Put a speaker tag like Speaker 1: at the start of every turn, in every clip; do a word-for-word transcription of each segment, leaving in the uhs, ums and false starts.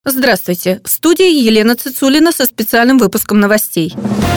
Speaker 1: Здравствуйте! В студии Елена Цицулина со специальным выпуском новостей.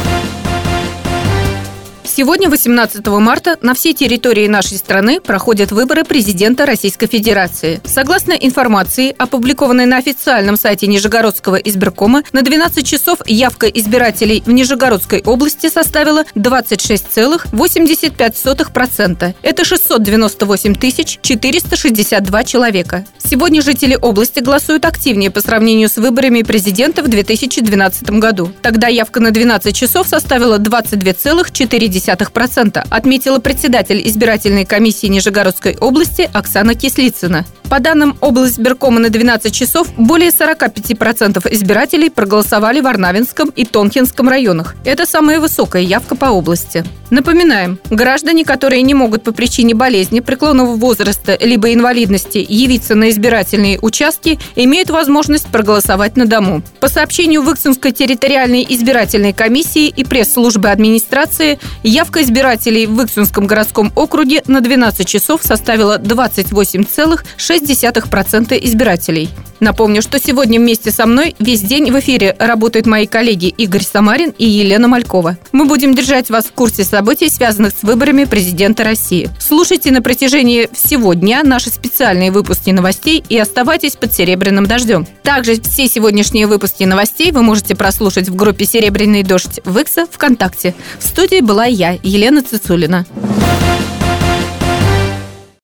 Speaker 1: Сегодня, восемнадцатого марта, на всей территории нашей страны проходят выборы президента Российской Федерации. Согласно информации, опубликованной на официальном сайте Нижегородского избиркома, на двенадцать часов явка избирателей в Нижегородской области составила двадцать шесть целых восемьдесят пять сотых процента. Это шестьсот девяносто восемь тысяч четыреста шестьдесят два человека. Сегодня жители области голосуют активнее по сравнению с выборами президента в две тысячи двенадцатом году. Тогда явка на двенадцать часов составила двадцать два целых четыре десятых процента, отметила председатель избирательной комиссии Нижегородской области Оксана Кислицына. По данным облизбиркома, на двенадцать часов более сорок пять процентов избирателей проголосовали в Арнавинском и Тонкинском районах. Это самая высокая явка по области. Напоминаем, граждане, которые не могут по причине болезни, преклонного возраста либо инвалидности явиться на избирательные участки, имеют возможность проголосовать на дому. По сообщению Выксунской территориальной избирательной комиссии и пресс-службы администрации, явка избирателей в Выксунском городском округе на двенадцать часов составила двадцать восемь целых шесть десятых процента избирателей. Напомню, что сегодня вместе со мной весь день в эфире работают мои коллеги Игорь Самарин и Елена Малькова. Мы будем держать вас в курсе событий, связанных с выборами президента России. Слушайте на протяжении всего дня наши специальные выпуски новостей и оставайтесь под «Серебряным дождем». Также все сегодняшние выпуски новостей вы можете прослушать в группе «Серебряный дождь» в Икса ВКонтакте. В студии была я, Елена Цицулина.